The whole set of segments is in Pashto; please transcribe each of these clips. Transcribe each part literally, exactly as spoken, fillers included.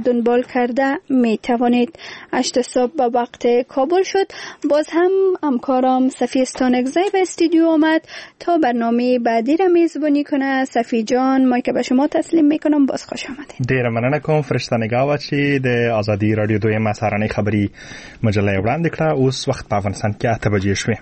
دنبال کرده می توانید. هشت صبح به وقت کابل شد. باز هم همکارم صفی استانکزی به استودیو آمد تا برنامه بعدی را میزبانی کنه. صفی جان، ما که به شما تسلیم میکنم. باز خوش آمدید. ډیره مننه کوم فرشته نگاه چې د آزادي رادیو دویمه سهارنۍ خبري مجله وړاندې کړه. اوس وخت په افغانستان کې اته بجې شوې.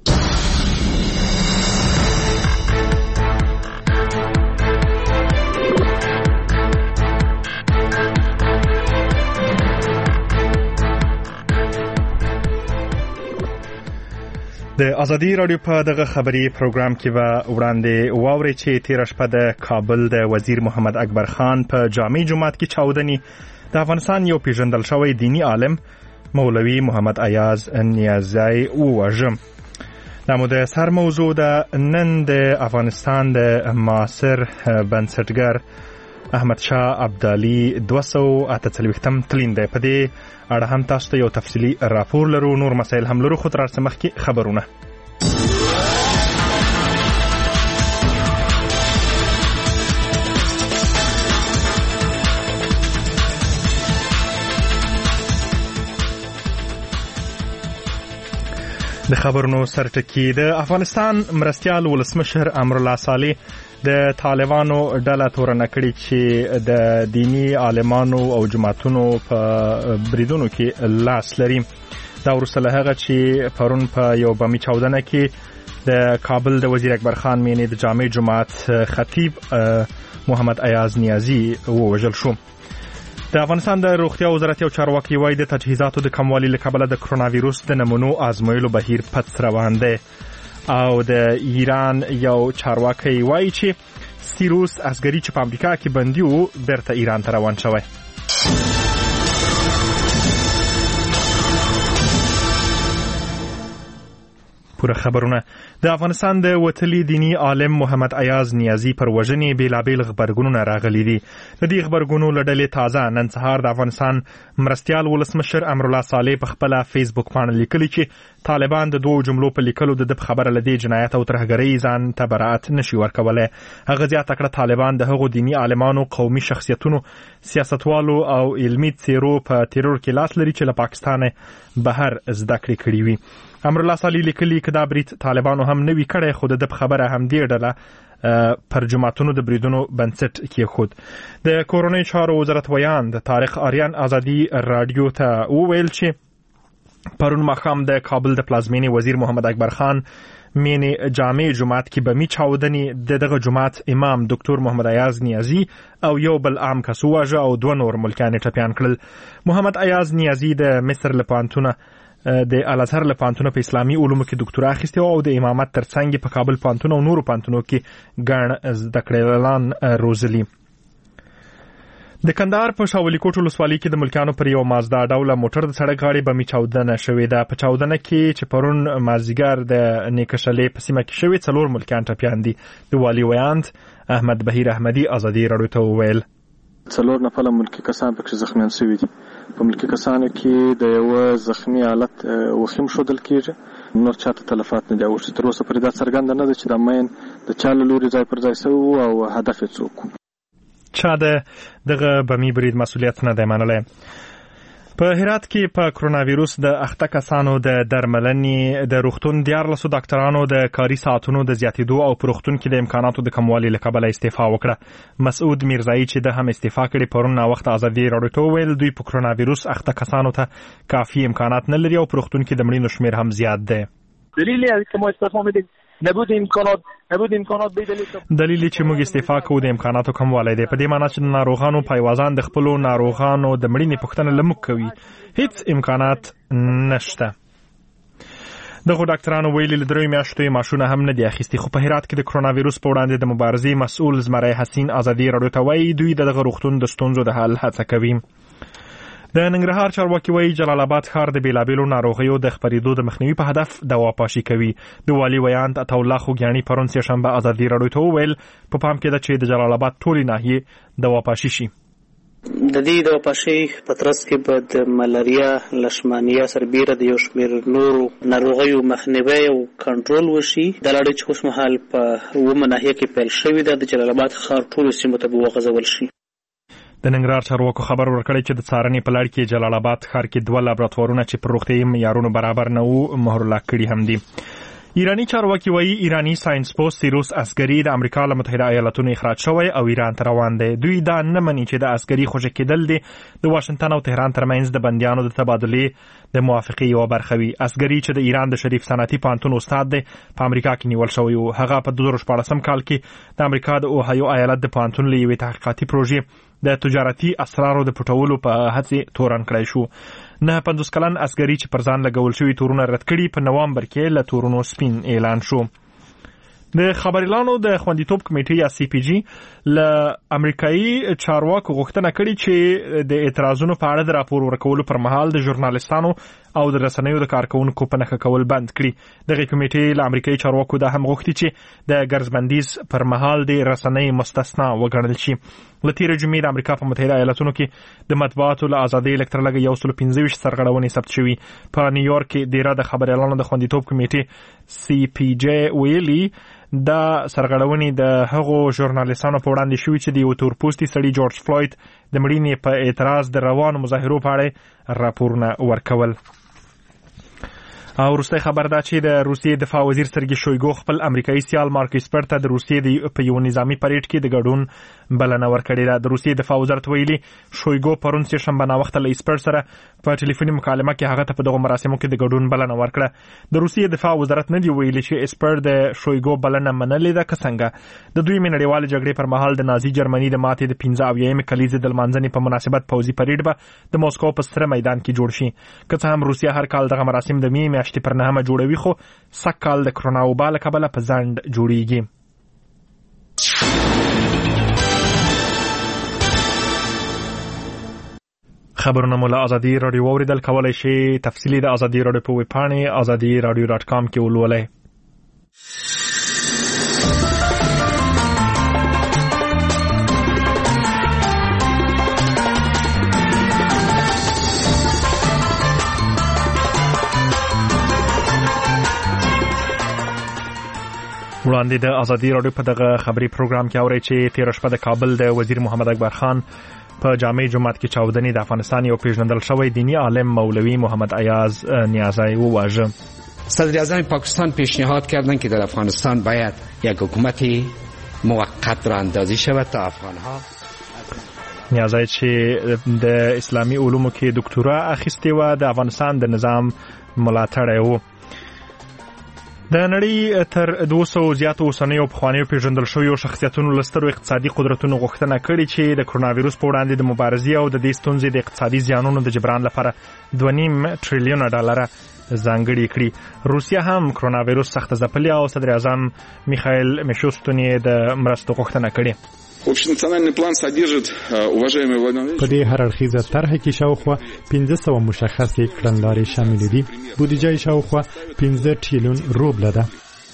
د آزادي رادیو په دغه خبري پروګرام کې به وړاندې واوري چې تیر شپه د کابل د وزیر محمد اکبر خان په جامع جماعت کې چاودنی د افغانستان یو پیژندل شوی دینی عالم مولوی محمد ایاز نیازی ووژه. دا مو د سر موضوع د نن د افغانستان د معاصر بنسټګر احمد شاه ابدالي دوه سوه اته څلوېښتم تلین دی. په دې اړه هم تاسو ته یو تفصیلي راپور لرو. نور مسایل هم لرو، خو تر هر څه مخکې خبرونه. د خبرونو سرټکی د افغانستان مرستیال ولسمشر امرالله صالح د طالبانو ډله تورنه کړې چې د دینی عالمانو او جماعتونو په بریدونو کې لاس لري. دا وروسته له هغه چې پرون په یو بمي چاودنه کې د کابل د وزیر اکبر خان مینې د جامع جماعت خطیب محمد ایاز نیازی ووژل شو. د افغانستان د روغتیا وزارت یو چارواکي وایي د تجهیزاتو د کموالي له کبله د کرونا ویروس د نمونو آزمویلو بهیر پټ روان دی. او د ایران یو چارواکي وایي چې سیروس عسکري چې په امریکا کې بندي وو بیرته ایران ته روان شوی. پوره خبرونه. د افغانستان د وتلي دینی عالم محمد ایاز نیازی پر وژنې بیلابیل خبرګونونه راغلي دي. د دې خبرګونو له ډلې تازه نن سهار د افغانستان مرستیال ولسمشر امرالله صالح په خپله فیسبوک باندې لیکلي چې طالبان د دوو جملو په لیکلو د د خبره لدې جنایت او ترهګرۍ ځان ته براءت نشي ورکولی. هغه زیاته کړه طالبان د هغو دینی عالمانو، قومي شخصیتونو، سیاستوالو او علمي څیرو په تیرور کې لاس لري چې له پاکستانه بهر زده کړې کړې وي. امرالله صالح لیکلي که دا برید طالبانو هم نوي کړی، خو د خبره هم دې ډله پر جماعتونو د بریدونو بنسټ کېښود. د کورنۍ چارو وزارت ویاند طارق آریان آزادي رادیو ته وویل چې پرون ماښام د کابل د پلازمینې وزیر محمد اکبر خان مینې جامع جماعت کې بمي چاودنې د دغه جماعت امام دکتور محمد ایاز نیازی او یو بل عام کس وواژه او دوه نور ملکیان یې ټپیان کړل. محمد ایاز نیازی د مصر له پوهنتونه د الازهر له پوهنتونه په اسلامي علومو کې ډاکټورا اخیستې او د امامت ترڅنګ په کابل پوهنتون او نورو پوهنتونو کې ګڼ زده کړیالان روزلي. د کندهار په شاولي کوټ ولسوالۍ کې د ملکیانو پر یو مازدا ډوله موټر د سړک غاړې بمي چاودنه شوې ده. په چاودنه کې چې پرون مازدیګر د نیکشلې په سیمه کې شوې څلور ملکیان ټپیان دي. د والي ویاند احمد بهیر احمدي آزادي رادیو ته وویل څلور نفره ملکی کسان پکې زخمیان شوي دي. په ملکی کسانو کې د یو زخمی حالت وخیم شودل کېږي. نور چاته تلفات نه دي اوښتي. تر اوسه پرې دا څرګنده نه ده چې د مین د چا له لوري ځای پر ځای شوی او هدف یې څوک چا د دغه بمي برید مسؤلیت نه دی منلی. په هرات کې په کرونا ویروس د اخته کسانو د درملنې د روغتون دیارلسو ډاکټرانو د کاري ساعتونو د زیاتېدو او په روغتون کې د امکاناتو د کموالي له کبله استعفا وکړه. مسعود میرزایی چې د هم استعفا کړي پرون ناوخته آزادي رادیو ته وویل دوی په کرونا ویروس اخته کسانو ته کافي امکانات نه لري او په روغتون کې د مړینو شمیر هم زیات دی. دلیل یې که ما استعفا میدیم نبود امکانات نبود امکانات به دلیل دلیل چې موږ استعفا کوو د امکاناتو کموالی دی. په دې معنی چې ناروغانو پایوازان د خپلو ناروغانو د مړینې پوښتنه له موږ کوي. هیڅ امکانات نشته. دغه ډاکټرانو ویلي له دریو میاشتو یې معاشونه هم نه دي اخیستي. خو په هرات کې د کرونا ویروس په وړاندې د مبارزې مسؤل زمری حسین آزادي رادیو ته وایي دوی د دغه روغتون د ستونزو د حل هڅه کوي. د ننګرهار چارواکي وایي جلال آباد ښار د بیلابیلو ناروغیو د خپرېدو د مخنیوي په هدف دوا پاشي کوي. د والي ویاند عطاالله خوږیاڼي پرون سهشنبه آزادي رادیو ته وویل په پام کې ده چې د جلال آباد ټولې ناحیې دوا پاشي شي. د دې دوا پاشي په ترڅ کې به د ملاریا، لشمانیا سربیره د یو شمېر نورو ناروغیو مخنیوی او کنټرول وشي. دا لړۍ چې اوس مهال په اوومه ناحیه کې پیل شوې ده د جلال آباد ښار ټولو سیمو ته به وغځول شي. د ننګرهار چارواکو خبر ورکړی چې د څارنې په لړ کې جلال آباد ښار کې دوه لابراتوارونه چې پر روغتیایي معیارونو برابر نه وو مهرلک کړي هم دي. ایرانی چارواکي وایي ایرانی ساينس پوسټ سیروس عسکري د امریکا له متحده ایالاتونو اخراج شوی او ایران ته روان دی. دوی دا نه مني چې د عسکري خوشي کېدل دي د واشنگټن او تهران ترمنځ د بندیانو د تبادلې د موافقې یو برخه وي. عسکري چې د ایران د شریف صنعتي پوهنتون استاد دی په امریکا کې نیول شوی و. هغه په دوه زره شپاړسم کال کې د امریکا د اوهایو ایالت د پوهنتون له یوې تحقیقاتي پروژې د تجارتي اسرارو د پټولو په هڅه تورن کړی شو. نه پنځوس کلن عسکري چې پر ځان لګول شوی تورونه رد کړي په نوامبر کې له تورونو سپین اعلان شو. د خبريالانو د خوندیتوب کمیټې یا سی پی جی له امریکایي چارواکو غوښتنه کړې چې د اعتراضونو په اړه د راپور ورکولو پر مهال د ژورنالیستانو او د رسنیو د کارکونکو په نښه کول بند کړي. دغه کمیټې له امریکایي چارواکو دا هم غوښتي چې د ګرځبندیز پر مهال د رسنۍ مستثنا وګڼل شي. له تېرې جمعې د امریکا په متحده ایالاتونو کې د مطبوعاتو له ازادۍ الکترلګه یو سل پنځه ویشت سرغړونې ثبت شوي. په نیویارک کې دیره د خبريالانو د خوندیتوب کمیټې سی پی جی ویلي دا سرغړونې د هغو ژورنالیستانو په وړاندې شوي چې د یو تورپوستي سړي جورج فلوید د مړینې په اعتراض د روانو مظاهرو په اړه راپورونه ورکول. او وروستی خبر دا چې د روسیې دفاع وزیر سرګي شویګو خپل امریکایي سیال مارک اسپر ته د روسیې په یو نظامی پریډ کې د ګډون بلنه ورکړې ده. د روسیې دفاع وزارت ویلي شویګو پرون سه شنبه ناوخته له اسپر سره په ټلیفوني مکالمه کې هغه ته په دغه مراسمو کې د ګډون بلنه ورکړه. د روسیې دفاع وزارت نه دی ویلي چې اسپر د شویګو بلنه منلې ده که څنګه. د دوی نړیوال جګړې پر مهال د نازي جرمني د ماتې د پنځه اویایم کلیزې د لمانځنې په مناسبت پوځي پریډ به د موسکو په ستر میدان کې جوړ شي. که څه هم روسیه هر کال دغه مراسم د می میاشتې پر نهمه جوړوي خو سږ کال د کرونا وبا له کبله په ځنډ جوړیږي. خبرونه مو له ازادي راډیو اوریدل کولای شي. تفصیلی د ازادي راډیو په ویب پاڼه ازادي راډیو ډاټ کام کې ولولئ. وړاندې د ازادي راډیو په دغه خبري پروګرام کې اورئ چې تیر شپه د کابل د وزیر محمد اکبر خان په جامع جماعت کې چاودنې د افغانستان یو پیژندل شوی دینی عالم مولوی محمد ایاز نیازی وواژه. صدر اعظم پاکستان پیشنهاد کردند که در افغانستان باید یک حکومت موقت را اندازی شود تا افغانها. نیازی چې د اسلامي علومو کې دکتورا اخیستې و د افغانستان د نظام ملاتړی و. د نړۍ تر دوه سوه زیاتو اوسنیو پخوانیو پیژندل شویو شخصیتونو له سترو اقتصادي قدرتونو غوښتنه کړې چې د کرونا وایرس په وړاندې د مبارزې او د دې ستونزې د اقتصادي زیانونو د جبران لپاره دوه نیم ټریلیونه ډالر ځانګړي کړي. روسیه هم کرونا وایرس سخت ځپلې او صدر اعظم میخائیل میشوستون یې د مرستو غوښتنه کړې. общенациональный план содержит, уважаемые владимир. په دې هر اړخیزه طرحه کې شاوخوا پنځه سوه مشخصې کړنلارې شامل دي. بودیجه شاوخوا پنځه ټریلیون روبل ده.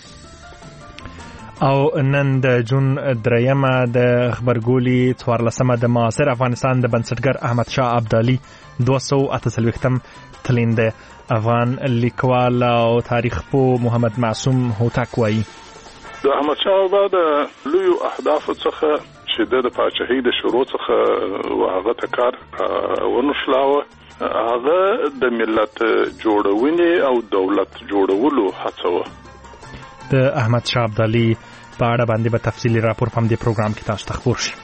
او نن د جون دریمه د خبرګولي څوارلسمه د معاصر افغانستان د بنسټګر احمد شاه ابدالي دوه سوه اته څلوېښتم تلین د افغان لیکوال او تاریخ پوه محمد معصوم هوتک وایي د احمد شاه بابا د لویو اهدافو څخه چې د پاچاهۍ د شروع څخه هغه ته کار ونشلاوه هغه د ملت جوړونې او دولت جوړولو هڅه وه. د احمد شاه ابدالي په اړه باندې به تفصیلي راپور په همدې پروګرام کې تاسو ته خپور شي.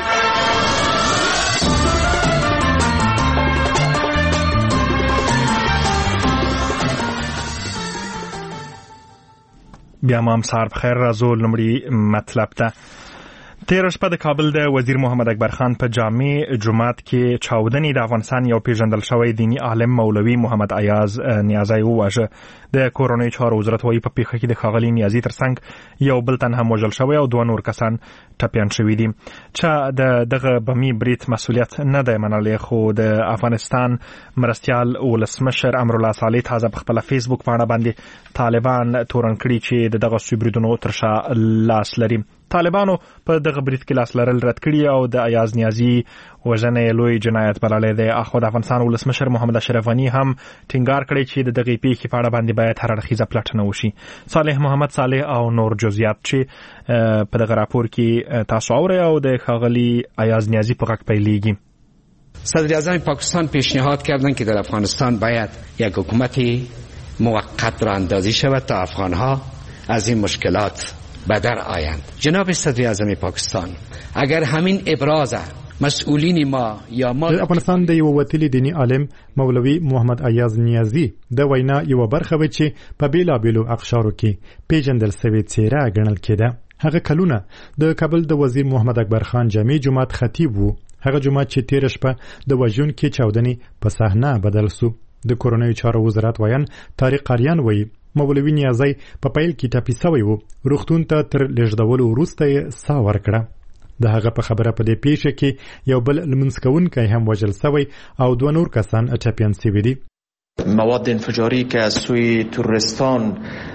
بیا مو هم سهار بخیر. راځو لومړی مطلب ته. تیر شپه د کابل د وزیر محمد اکبر خان په جامع جماعت کې چاودنې د افغانستان یو پیژندل شوی دینی عالم مولوی محمد ایاز نیازی وواژه. د کورنۍ چارو وزارت وايي په پیښه کې د ښاغلي نیازي ترڅنګ یو بل تن هم وژل شوی او دوه نور کسان ټپیان شوي دي. چا د دغه بمي برید مسؤلیت نه دی منلی خو د افغانستان مرستیال ولسمشر امرالله صالح تازه په خپله فیسبوک پاڼه باندې طالبان تورن کړي چې د دغه سوي بریدونو تر شا لاس لري. طالبانو په دغه برید کې لاس لرل رد کړي او د ایاز نیازي وژنې لوی جنایت بللی دی. اخو د افغانستان ولسمشر محمد اشرف غني هم ټینګار کړی چې د دغې پیښې په اړه باندې باید هر اړخیزه پلټنه وشي. صالح محمد صالح او نور جزئیات چې په دغه راپور کې تاسو اورئ او د ښاغلي ایاز نیازي په غږ پیلېږي. صدر اعظم پاکستان پیشنهاد کردند که در افغانستان باید یک حکومت موقت را اندازی شود تا افغانها از این مشکلات به در آیند. جناب صدر اعظم پاکستان، اگر همین ابراز مسئولین ما یا ما د افغانستان د یو وتلی دینی عالم مولوی محمد ایاز نیازی د وینا یو برخه و چې په بیلابیلو اقشارو کې پیژندل شوی څیره ګڼل کېده. هغه کلونه د کابل د وزیر محمد اکبر خان جامع جماعت خطیب وو. هغه جماعت چې تیر شپه د وژونکي چاودنې په صحنه بدل سو. د کورنیو چارو وزارت ویان طارق قاریان وایي مولوی نیازی په پیل کې ټاپي سوی وو. روغتون ته تر لېږدولو وروسته یې ساه ورکړه. د هغه په خبره په دې پیښه کې یو بل لمونځ کوونکی هم وژل سوی او دوه نور کسان ټپیان سوي دي. مواد انفجاری که از سوی تروریستان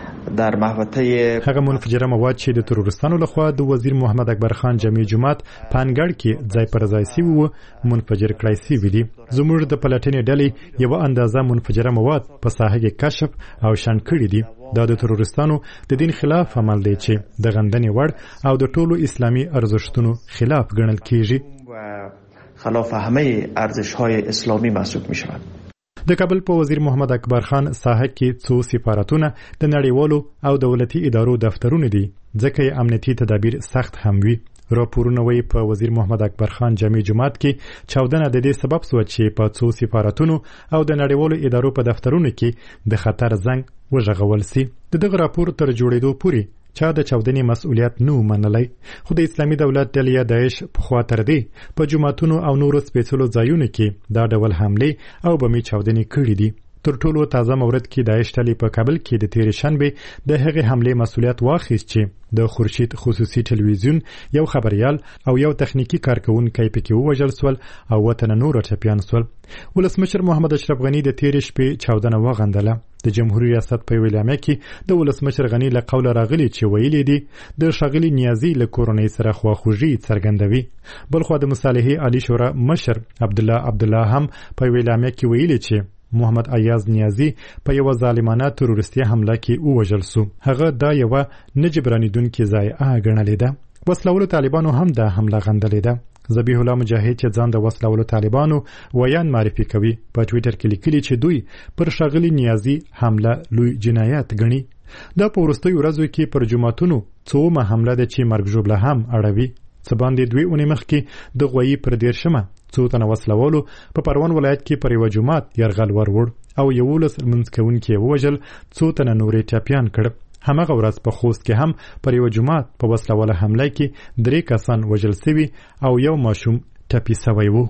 در محوطه هغه منفجره مواد چې د تروریستانو لخوا د وزیر محمد اکبر خان جامع جماعت پانګړ کې ځای پر ځای سوي وو منفجر کړای سوي دي. زموږ د پلټنې ډلې یو اندازه منفجره مواد په ساحه کې کشف او شنډ کړي دي. دا د تروریستانو د دین خلاف عمل دی چې د غندنې وړ او د ټولو اسلامي ارزښتونو خلاف ګڼل کیږي و خلاف همه ارزش‌های اسلامی محسوب می‌شود. د کابل په وزیر محمد اکبر خان ساحه کې څو سفارتونه د نړیوالو او دولتي ادارو دفترونه دي ځکه یې امنیتي تدابیر سخت هم وي. راپورونه وایي په وزیر محمد اکبر خان جامع جماعت کې چاودنه د دې سبب شوه چې په څو سفارتونو او د نړیوالو ادارو په دفترونو کې د خطر زنګ وژغول سي. د دغه راپور تر جوړېدو پورې چا د چاودنې مسؤلیت نه منلی، خو د اسلامي دولت ډلې داعش پخوا تر دې په جوماتونو او نورو سپېڅلو ځایونو کې دا ډول حملې او بمي چاودنې کړې دي. تر ټولو تازه مورد کې داعش ډلې په کابل کې د تېرې شنبې د هغې حملې مسؤلیت واخیست چې د خورشید خصوصي ټلویزیون یو خبریال او یو تخنیکی کارکونکی پکې ووژل سول او وطن نور ټپیان سول. ولسمشر محمد اشرف غني د تېرې شپې چاودنه وغندله. د جمهوریت ریاست په ویلامه کې د ولسمشر غني له قوله راغلي چې ویلي دي د ښاغلي نیازي له کورنۍ سره خواخوږي څرګندوي. بلخو د مصالحې عالی شورا مشر عبدالله عبدالله هم په ویلامه کې ویلي چې محمد ایاز نیازي په یو ظالمانه تروریستي حمله کې ووژل سو. هغه دا یو نه جبرانیدونکې ضایعه ګڼلې ده. وسلهوالو طالبانو هم دا حمله غندلې ده. ذبیح الله مجاهد چې ځان د وسلهوالو طالبانو ویان معرفي کوي په ټویټر کې لیکلي چې دوی پر ښاغلي نیازي حمله لوی جنایت ګڼي. دا په وروستیو ورځو کې پر جوماتونو څومه حمله ده چې مرګ ژوبله هم اړوي. څه باندې دوی اونۍ مخکې د غویي پر دېرشمه څو تنه وسلهوالو په پروان ولایت کې پر یوه جومات یرغل وروړ او یولس لمونځ کوونکي یې ووژل، څو تنه نور یې ټپیان کړ. همغه ورځ په خوست کې هم پر یوه جومات په وسلهواله حمله کې درې کسان وژل سوي او یو ماشوم ټپي سوی و.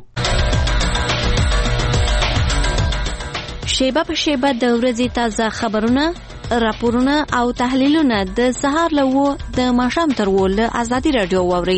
شیبه په شیبه د ورځې تازه خبرونه، راپورونه او تحلیلونه د سهار له اوو د ماښام تر اوو له ازادي راډیو واورئ.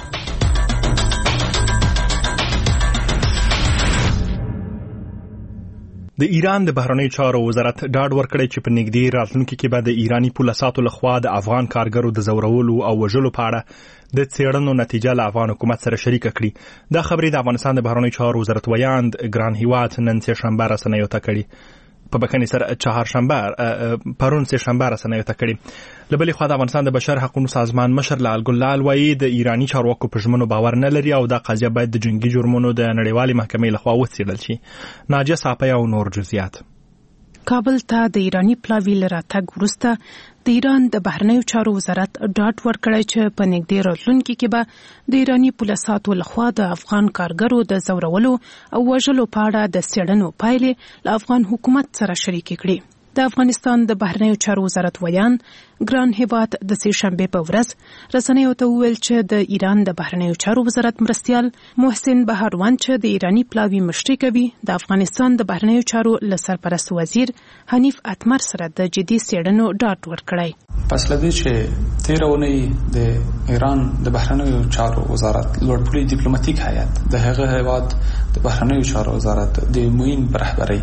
د ایران د بهرنیو چارو وزارت ډاډ ورکړی چې په نږدې راتلونکي کې به د ایرانی پولیساتو لخوا د افغان کارګرو د ځورولو او وژلو په اړه د څېړنو نتیجه له افغان حکومت سره شریکه کړي. دا خبرې د افغانستان د بهرنیو چارو وزارت ویاند ګران هیواد نن سه شنبه رسنیو ته کړي. په بکني سره چهارشنبه پرون سه شنبه رسنیو ته کړي. له بلې خوا د افغانستان د بشر حقوقو سازمان مشر لال ګلال وایي د ایرانی چارواکو په ژمنو باور نه لري او دا قضیه باید د جنگي جرمونو د نړیوالې محکمې لخوا وڅېړل شي. ناجیه صافی او نور جزئیات. کابل ته د ایرانی پلاوی له راتګ وروسته د ایران د بهرنیو چارو وزارت ډاډ ورکړی چې په نږدې راتلونکي کې به د ایرانی پولیساتو لخوا د افغان کارګرو د ځورولو او وژلو په اړه د څېړنو پایلې له افغان حکومت سره شریکې کړي. د افغانستان د بهرنیو چارو وزارت ویان ګران هیواد د سه شنبه په ورځ رسنیو ته وویل چې د ایران د بهرنیو چارو وزارت مرستیال محسن بهاروان چې د ایرانی پلاوی مشري کوي د افغانستان د بهرنیو چارو له سرپرست وزیر حنیف اتمر سره د جدي څېړنو ډاډ ورکړی. پس له دې چې تېره اونۍ د ایران د بهرنیو چارو وزارت لوړپوړي ډیپلوماټیک هیئت د هغه هیواد د بهرنیو چارو وزارت د معین په رهبرۍ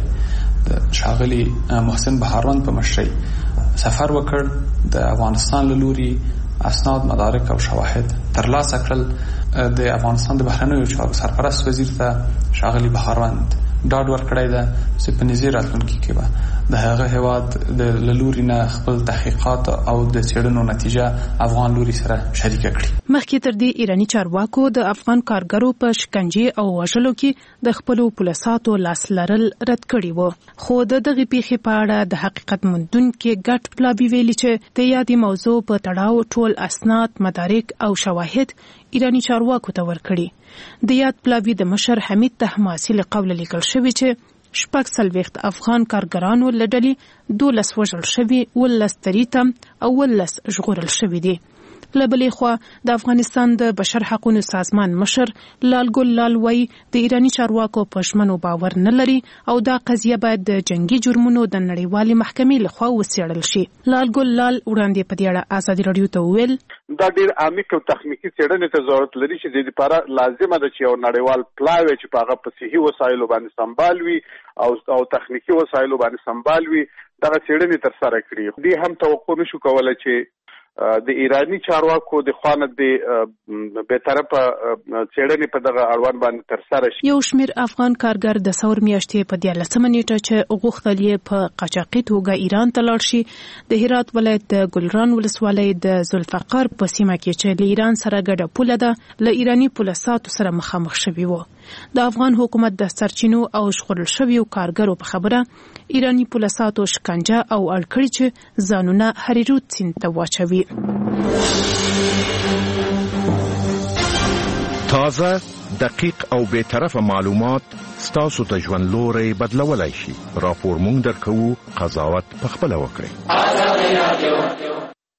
ښاغلي محسن بهاروان په مشرۍ سفر وکړ د افغانستان له لوري اسناد، مدارک او شواهد ترلاسه کړل. د افغانستان د بهرنیو چارو سرپرست وزیر ته ښاغلي بهاروند ډاډ ورکړی ده چې په نږدې راتلونکي کې به د هغه هېواد د له لوري نه خپل تحقیقات او د څېړنو نتیجه افغان لوري سره شریکه کړي. مخکې تر دې ایراني چارواکو د افغان کارګرو په شکنجې او وژلو کې د خپلو پولیساتو لاس لرل رد کړي وو، خو د دغې پیښې په اړه د حقیقت موندونکي ګډ پلاوي ویلي چې د یادې موضوع په تړاو ټول اسناد، مدارک او شواهد ایراني چارواکو ته ورکړي. د یاد پلاوي د مشر حمید طهماسي له قوله لیکل شوي چې شپږ څلوېښت افغان کارګرانو له ډلې دولس وژل شوي، اوولس تریته او اوولس ژغورل شوي دي. له بلې خوا د افغانستان د بشر حقونو سازمان مشر لال ګل لال وایي د ایراني چارواکو په ژمنو باور نه لري او دا قضیه باید د جنگي جرمونو د نړیوالې محکمې لخوا وڅېړل شي. لال ګل لال وړاندې په دې اړه ازادي راډیو ته وویل دا ډېر عمیق او تخنیکي څېړنې ته ضرورت لري چې د دې لپاره لازمه ده چې یو نړیوال پلاوی چې په هغه په صحي وسایلو باندې سمبال وي او او تخنیکي وسایلو باندې سمبال وي، دغه څېړنې ترسره کړي. دې هم توقع نشو کولی چې د ایرانی چارواکو د خوانه د به طرفه څېړنې په دغه اړوند باندې ترسره شي. یو شمېر افغان کارګر د ثور میاشتې په دیارلسمه نیټه چې غوښتل یې په قاچاقي توګه ایران ته لاړ شي، د هرات ولایت د ګلران ولسوالۍ د ذوالفقار په سیمه کې چې له ایران سره ګډه پوله ده له ایراني پولیساتو سره مخامخ شوي وو. د افغان حکومت د سرچینو او ژغورل شویو کارګرو په خبره ایراني پولیساتو شکنجه او اړ کړي چې ځانونه هریرود سیند ته واچوي. تازه، دقیق او بے طرفه معلومات ستاسو ته ژوند لوري بدلولای شي. راپور مونږ درکوو، قضاوت پخپله وکړئ.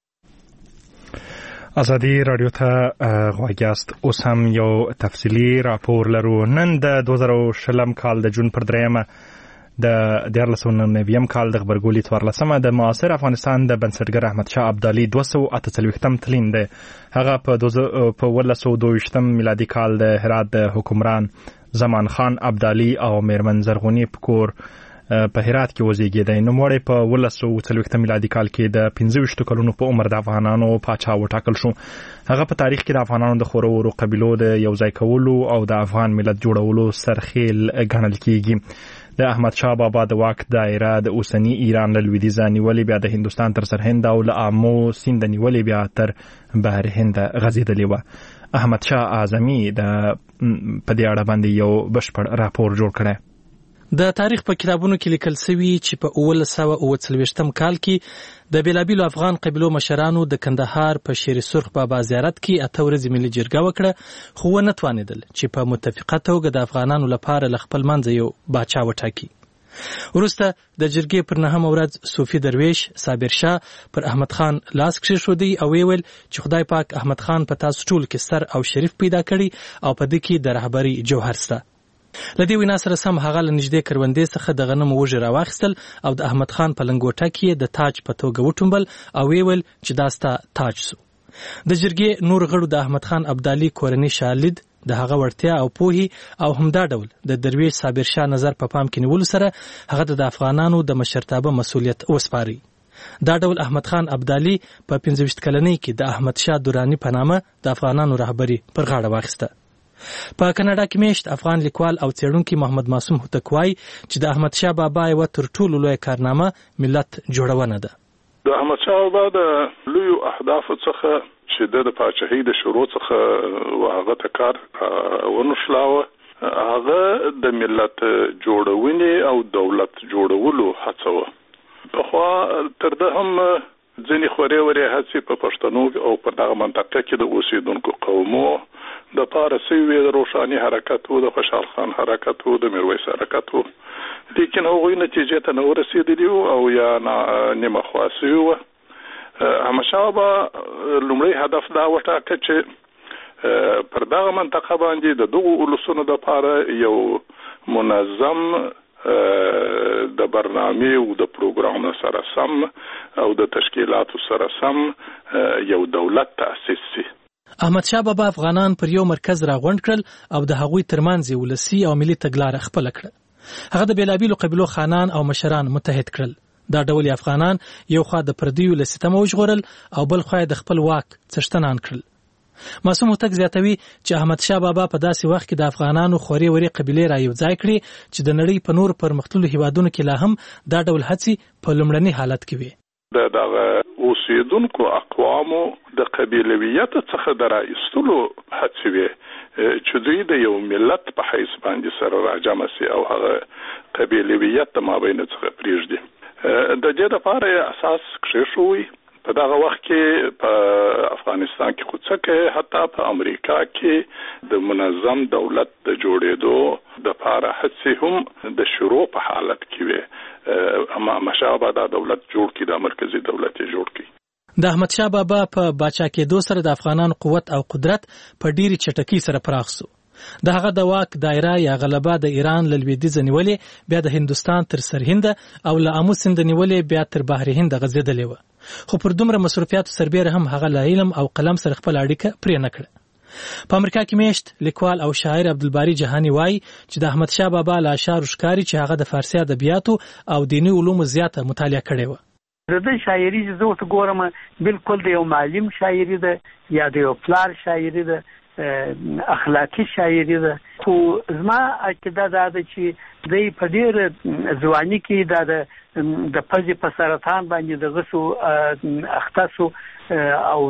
ازادي راډیو ته غواړئ است. اوس هم یو تفصیلي راپور لرو. نن د دوه زره شلم کال د جون پر دریمه د دیارلس سوه نویم کال د غبرګولي څوارلسمه د معاصر افغانستان د بنسټګر احمد شاه ابدالي دوه سوه اته څلوېښتم تلین دی. هغه په په اوولس سوه دوه ویشتم میلادي کال د هرات د حکمران زمان خان ابدالي او میرمن زرغوني په کور په هرات کې وزیږېدی. نوموړی په اوولس سوه څلوېښتم میلادي کال کې د پنځه ویشتو کلونو په عمر د افغانانو پاچا وټاکل شو. هغه په تاریخ کې د افغانانو د خورو ورو قبیلو د یوځای کولو او د افغان ملت جوړولو سرخیل ګڼل کیږي. د احمد شاه بابا د واک دایره د اوسنی ایران له لویدیځه نیولې بیا د هندوستان تر سرهند او له آمو سیند نیولې بیا تر بحر هند غځېدلې وه. احمد شاه اعظمي د په دې اړه باندې یو بشپړ راپور جوړ کړی. د تاریخ په کتابونو کې لیکل شوي چې په اوولس سوه اوه څلوېښتم کال کې د بیلابیلو افغان قبیلو مشرانو د کندهار په شیر سرخ بابا زیارت کې اته ورځې ملي جرګه وکړه، خو ونه توانېدل چې په متفقه توګه د افغانانو لپاره له خپل منځه یو باچا وټاکي. وروسته د جرګې پر نهمه ورځ صوفي درویش صابر شاه پر احمد خان لاس کښېښودی او ویل چې خدای پاک احمد خان په تاسو ټولو کې سر او شریف پیدا کړي او په دې کې د رهبرۍ جوهر شته. له دې وینا سره سم هغه له نږدې کروندې څخه د غنمو وږي راواخیستل او د احمد خان په لنګوټه کې د تاج په توګه وټومبل او ویل چې دا ستا تاج سو. د جرګې نور غړو د احمد خان ابدالي کورنۍ شالید د هغه وړتیا او پوهې او همدا ډول د درویش صابر شاه نظر په پام کې نیولو سره هغه د افغانانو د مشرتابه مسؤلیت وسپاري. دا ډول احمد خان ابدالي په پنځه ویشت کلنۍ کې د احمد شاه دراني په نامه د افغانانو رهبري پر غاړه واخیسته. په کاناډا کې میشت افغان لیکوال او څېړونکی محمد معصوم هوتک وایي چې د احمد شاه بابا یوه تر ټولو لویه کارنامه ملت جوړونه ده. د احمد شاه بابا د لویو اهدافو څخه چې د پاچاهۍ د شروع څخه هغه ته کار ونښلاوه، هغه د ملت جوړونې او دولت جوړولو هڅه وه. پخوا تر ده هم ځینې خورې ورې هڅې په پښتنو او په دغه منطقه کې د اوسېدونکو قومو د پاره سوي د روښاني حرکت وو، د خوشحال خان حرکت وو، د میرویس حرکت وو، لیکن هغوی نتیجې ته نه ورسېدلي وو او یا نیمه خوا سوي وو. احمدشاه بابا لومړی هدف دا وټاکه چې پر دغه منطقه باندې د دغو اولسونو دپاره یو منظم د برنامې او د پروګرام سره سم او د تشکیلاتو سره سم یو دولت تأسیس شي. احمد شاه بابا افغانان پر یو مرکز راغونډ کړل او د هغوی ترمنځ ولسی او ملي تګلاره خپله کړه. هغه د بیلابیلو قبیلو خانان او مشران متحد کړل. دا ډول افغانان یو خوا د پردیو له ستمه وژغورل او بل خوا د خپل واک څښتنان کړل. معصوم هوتک زیاتوي چې احمد شاه بابا په داسې وخت کې د افغانانو خوري وري قبیلې را یو ځای کړي چې د نړۍ په نور پرمختللو هیوادونو کې لا هم دا ډول هڅې په لومړني حالت کې وي. د دغه اوسیدونکو اقوامو د قبیلویت څخه د راایستلو هڅې وي چې دوی د یو ملت په حیث باندې سره راجمع سي او هغه قبیلویت د مابین څخه پریږدي. د دې لپاره اساس کېښوي. په دغه وخت کې په افغانستان کې خو څه حتی په امریکا کې د منظم دولت د جوړېدو د لپاره هڅې هم د شروع په حالت کې وي. اما مشابه دا دولت جوړ کړي، د مرکزی دولت جوړ کړي. د احمد شاه بابا په باچا کېدو سره د افغانانو قوت او قدرت په ډیری چټکۍ سره پراخ شو. د هغه د واک دایره یا غلبه د ایران له لویدیځ نیولې بیا د هندستان تر سرهند او له امو سیند نیولې بیا تر بحر هند غځېدلې و. خو پر دومره مصرفیاتو سربېره هم هغه له علم او قلم سره خپل اړیکه پرې نه کړه. په امریکا کې میشت لیکوال او شاعر عبدالباری جهانی وایي چې د احمد شاه بابا له اشعارو ښکاري چې هغه د فارسي ادبیاتو او دیني علومو زیاته مطالعه کړې وه. د دې شاعري چې زه ورته ګورم بالکل د یو معلم شاعري ده یا د یو پلار شاعري ده، اخلاقی شاعري ده. خو زما عقیده دا ده چې دوی په ډېر ځواني کې دا د د پزې په سرطان باندې د غسو اختصو او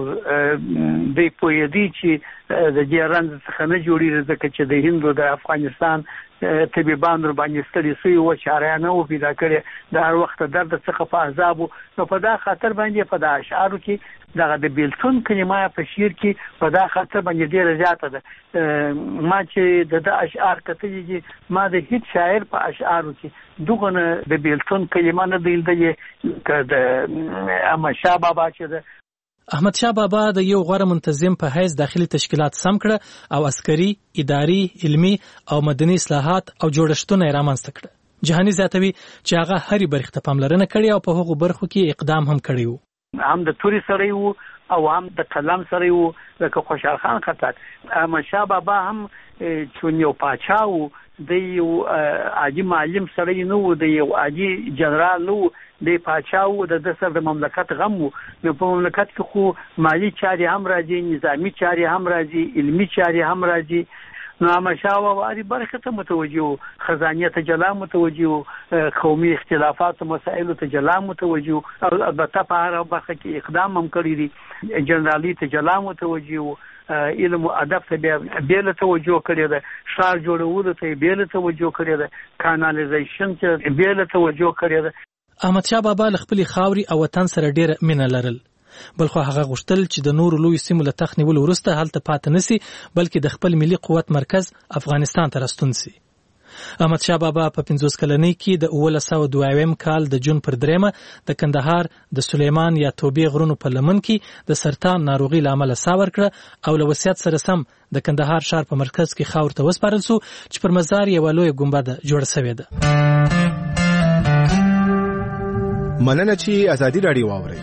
دوی پوهېدي چې د دې رنځ څخه نه جوړېږي، ځکه چې د هند او د افغانستان طبيبان ور باندې ستړي سوي و چې اړانه و پیدا کړي د هر وخت درد څخه په عذاب. نو په دا خاطر باندې په دا اشعارو کې دغه د بیلتون کلمه په شعر کې په دا خاطر باندې ډېره زیاته ده. ما چې د اشعار کتلې ما د هیڅ شاعر په اشعارو کې دغه د بیلتون کلمه نه دی لیدلې که د احمد شاه بابا چې ده. احمد شاه بابا د یو غوره منتظم په حیث داخلي تشکیلات سم کړه او عسکري، اداري، علمي او مدني اصلاحات او جوړښتونه یې رامنځته کړه. جهاني زیاتوي چې هغه هرې برخې ته پاملرنه کړې او په هغو برخو کې اقدام هم کړی و. هم د توري سړی و او هم د قلم سړی و، لکه خوشحال خان خټک. احمد شاه بابا هم چون یو پاچا و، د یو عادي معلم سړی نه و، د یو عادي جنرال نه و، د پاچا و، د سر د مملکت غم و. نو په مملکت کې خو مالی چارې هم راځي، نظامی چارې هم راځي، علمی چارې هم راځي. نو احمد شاه بابا دې برخه ته متوجه و، خزانه ته جلا متوجه و، قومي اختلافات مسائل ته جلا متوجه و، او البته په هر برخه کې اقدام هم کړی دی. جنرالي ته جلا متوجه و، علم او ادب ته بیل توجه کړی ده، ښار جوړولو ته بیل توجه کړی ده، کانالیزیشن ته بیل توجه کړی ده. احمد شاه بابا له خپلې خاورې او وطن سره ډېره مینه لرل. بلخو هغه غوښتل چې د نورو لوی سیمو له تخت نیولو وروسته هلته پاتې نسی، بلکې د خپل ملي قوت مرکز افغانستان ته راستون سي. احمد شاه بابا په پنځوس کلنۍ کې د اوولس سوه دوه اویایم کال د جون پر دریمه د کندهار د سلیمان یا توبې غرونو په لمن کې د سرطان ناروغي له امله ساه ورکړه او له وصیت سره سم د کندهار ښار په مرکز کې خاور ته وسپارل سو چې پر مزار یوه لویه ګنبده جوړه سوې ده. مننه چې ازادي راډیو واورئ.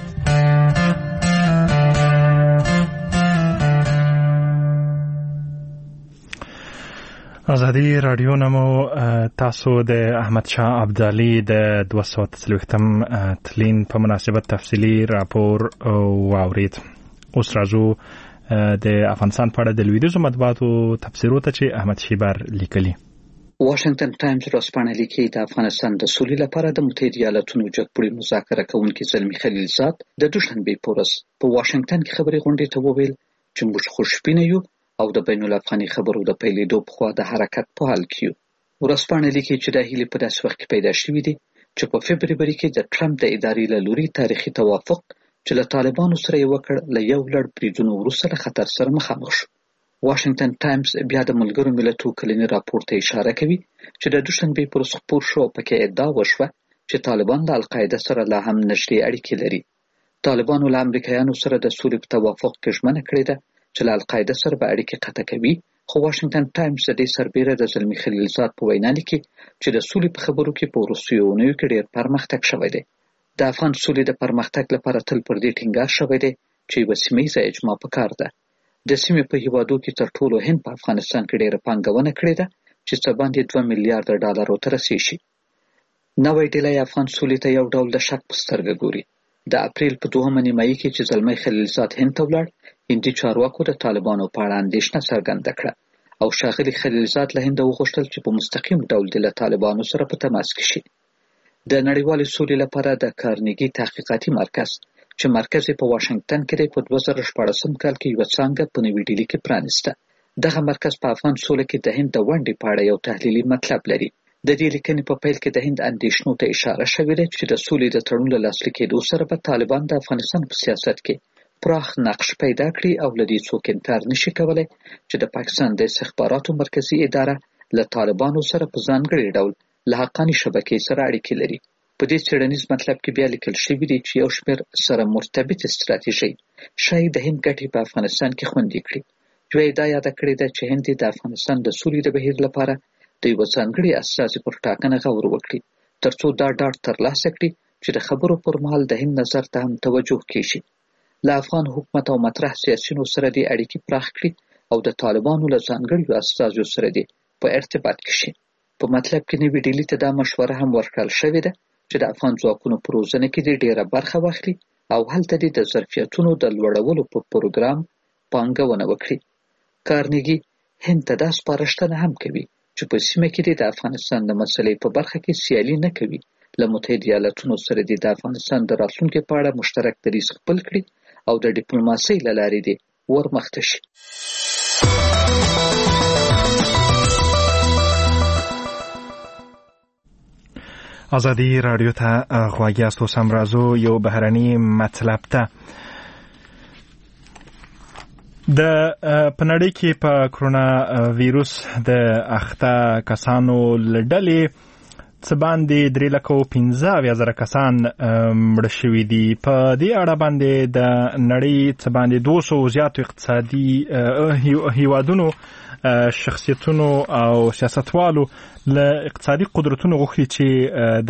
ازادي راډیو نمو تاسو د احمد شاه ابدالي د دوه سوه څلوېښتم تلین په مناسبت تفصیلي راپور واورید. اوس راځو د افغانستان په اړه د لویدیځو مطبوعاتو تفسیرو ته چې احمد شیبر لیکلي. واشنگټن ټایمز ورځپاڼه لیکي د افغانستان د سولې لپاره د متحده ایالاتونو جګپوړي مذاکره کوونکي زلمي خلیلزاد د دوشنبې په ورځ په واشنگټن کې خبري غونډې ته وویل چې موږ خوشبینه یو او د بین الافغاني خبرو د پیلېدو په خوا د حرکت په حال کې یو. ورځپاڼه لیکي چې د هیلې په داسې وخت کې پیدا شوې دي چې په فبروري کې د ټرمپ د ادارې له لوري تاریخي توافق چې له طالبانو سره یې وکړ له یو لړ بریدونو وروسته له خطر سره مخامخ شو. واشنگټن ټایمز بیا د ملګرو ملتونو کلني راپور ته اشاره کوي چې د دوشنبې پر ورځ خپور شو پکې ادعا وشوه چې طالبان د القاعده سره لا هم نږدې اړیکې لري. طالبانو له امریکایانو سره د سولې په توافق کې ژمنه کړې ده چې له القاعده سره به اړیکې قطع کوي. خو واشنگټن ټایمز د دې سربېره د زلمي خلیلزاد په وینا لیکي چې د سولې په خبرو کې په وروستیو اونیو کې ډېر پرمختګ شوی دی. د افغان سولې د پرمختګ لپاره تل پر دې ټینګار شوی دی چې یوه سیمه ییزه اجماع پکار ده. د سیمې په هیوادو کې تر ټولو هند په افغانستان کې ډېره پانګونه کړې ده چې څه باندې دوه میلیارډه ډالرو ته رسیږي. نوې ډله افغان سولې ته یو ډول د شک په سترګه ګوري. د اپریل په دوهمه نیمایي کې چې زلمی خلیلزاد هند ته ولاړ، هندي چارواکو د طالبانو په اړه اندېښنه څرګنده کړه او ښاغلي خلیلزاد له هنده وغوښتل چې په مستقیم ډول د له طالبانو سره په تماس کې شي. د نړیوالې سولې لپاره د کارنګي تحقیقاتي مرکز چې مرکز یې په واشنګټن کې دی، په دوه زره شپاړسم کال کې یوه څانګه په نوې ډیلي کې پرانیسته. دغه مرکز په افغان سوله کې د هند د ونډې په اړه یو تحلیلي مطلب لري. د دې لیکنې په پیل کې د هند اندېښنو ته اشاره شوې ده چې د سولې د تړون له لاسلیک کېدو سره به طالبان د افغانستان په سیاست کې پراخ نقش پیدا کړي او له دې څوک انکار نشي کولی چې د پاکستان د استخباراتو مرکزي اداره له طالبانو سره په ځانګړي ډول له حقاني شبکې سره اړیکې لري. په دې څېړنیز مطلب کې بیا لیکل شوي دي چې یو شمېر سره مرتبط ستراتیژۍ ښایي د هند ګټې په افغانستان کې خوندي کړي. یوه ادعا یاده کړې ده چې هند د افغانستان د سولې د بهیر لپاره د یوه ځانګړي استازي پر ټاکنه غور وکړي، تر څو دا ډاډ ترلاسه کړي چې د خبرو پر مهال د هند نظر ته هم توجه کیږي. له افغان حکومت او مطرح سیاسیونو سره دې اړیکې پراخ کړي او د طالبانو له ځانګړیو استازیو سره دې په ارتباط کې شي. په مطلب کې نوې ډیلي ته دا مشوره هم ورکړل شوې ده چې د افغان ځواکونو په روزنه کې دې ډېره برخه واخلي او هلته دې د ظرفیتونو د لوړولو په پروګرام پانګونه وکړي. کارنګي هند ته دا سپارښتنه هم کوي چې په سیمه کې د افغانستان د مسلې په برخه کې سیالي نه کوي، له متحده ایالاتونو سره د افغانستان د راتلونکي په اړه مشترک دریځ خپل کړي او د ډیپلوماسۍ له لارې دې ورمخته شي. ازادي رادیو ته غواړی تاسو هم راځو یو بهرني مطلب ته. د پنړی کې په کرونا ویروس د اخته کسانو لړلې څه باندې درې لکه او پنځه اویا زره کسان مړه شوي دي. په دې اړه باندې د نړۍ څه باندې دوه سوه زیاتو اقتصادي هیوادونو شخصیتونو او سیاستوالو له اقتصادي قدرتونو غوښتي چې د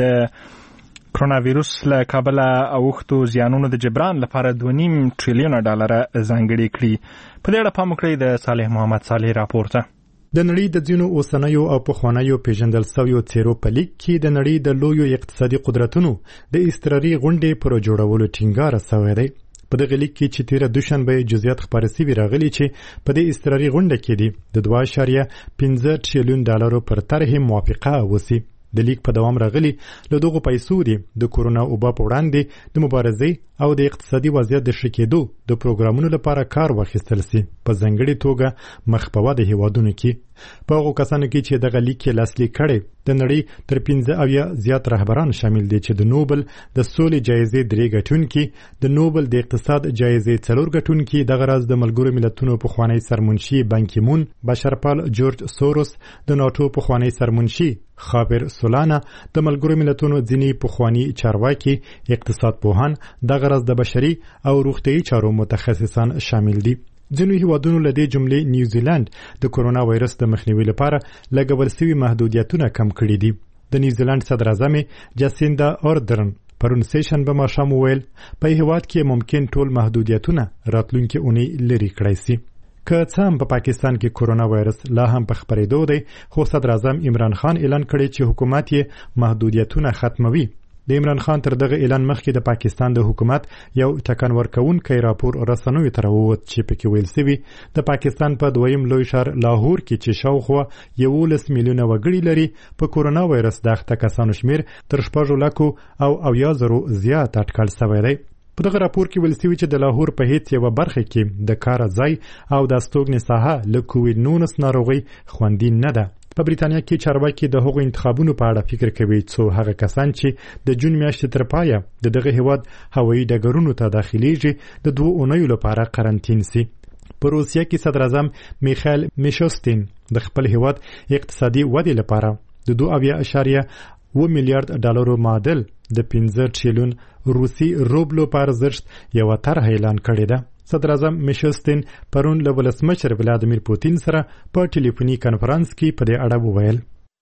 کرونا ویروس له کابله اوښتو زیانونو د جبران لپاره دوه نیم تریلیونه ډالره ځانګړي کړي. په دې اړه پام وکړئ د صالح محمد صالح راپور ته. د نړۍ د ځینو اوسنیو او پخوانیو پیژندل شویو څیرو په لیک کې د نړۍ د لویو اقتصادي قدرتونو د اضطراري غونډې پر جوړولو ټینګار شوی دی. په دغه لیک کې چې تیره دوشنبه جزئیات خپاره شوي راغلي چې په دې اضطراري غونډه کې دي د دوه اعشاریه پنځه تریلیون ډالرو پر طرح موافقه وشي. د لیک په دوام راغلي له دغو پیسو دي د کورونا وبا په وړاندې د مبارزې او د اقتصادي وضعیت د ښه کېدو د پروګرامونو لپاره کار واخیستل سي، په ځانګړې توګه مخ په وده هیوادونو کې. په هغو کسانو کې چې دغه لیک یې لاسلیک کړی د نړۍ تر پنځه اویا زیات رهبران شامل دي چې د نوبل د سولې جایزې درې ګټونکي، د نوبل د اقتصاد جایزې څلور ګټونکي، دغه راز د ملګرو ملتونو پخوانی سرمنشي بانکیمون، بشرپال جورج سوروس، د ناټو پخوانی سرمنشي خابر سولانا، د ملګرو ملتونو ځینې پخوانی چارواکي، اقتصاد پوهان، دغه راز د بشري او روغتیايي چارو متخصصان شامل دي. ځینو هیوادونو له دې جملې نیوزیلند د کورونا وایرس د مخنیوي لپاره لګول شوي محدودیتونه کم کړي دي. د نیوزیلند صدر اعظم جاسیندا آردرن پرون سهشنبه ماښام وویل په هیواد کې ممکن ټول محدودیتونه راتلونکي اونۍ لرې کړای شي. که څه هم په پاکستان کې کورونا وایرس لا هم په خپرېدو دی، خو صدر اعظم عمران خان اعلان کړی چې حکومت یې محدودیتونه ختموي. د عمران خان تر دغه اعلان مخکې د پاکستان د حکومت یو ټکان ورکوونکی راپور رسنیو ته راووت چې پکې ویل شوي د پاکستان په دویم لوی ښار لاهور کې چې شاوخوا یولس میلیونه وګړي لري په کورونا وایرس د اخته کسانو شمیر تر شپږو لکو او اویا زرو زیات اټکل شوی دی. په دغه راپور کې ویل شوي چې د لاهور په هیڅ یوه برخه کې د کار ځای او د استوګنې ساحه له کوویډ نولس ناروغۍ خوندي نه ده. په بریتانیا کې چارواکي د هغو انتخابونو په اړه فکر کوي څو هغه کسان چې د جون میاشتې تر پایه د دغه هیواد هوایي ډګرونو ته داخلیږي د دوه اونیو لپاره قرنطین سي. په روسیه کې صدر اعظم میخایل میشوستین د خپل هیواد اقتصادي ودې لپاره د دوه اویا اعشاریه اوه میلیارډ ډالرو معادل د پنځه تریلیون روسي روبلو په ارزښت یوه طرح اعلان کړې ده. صدر اعظم میشوستین پرون له ولسمشر ولادیمیر پوتین سره په ټلیفوني کنفرانس کې په دې اړه وویل.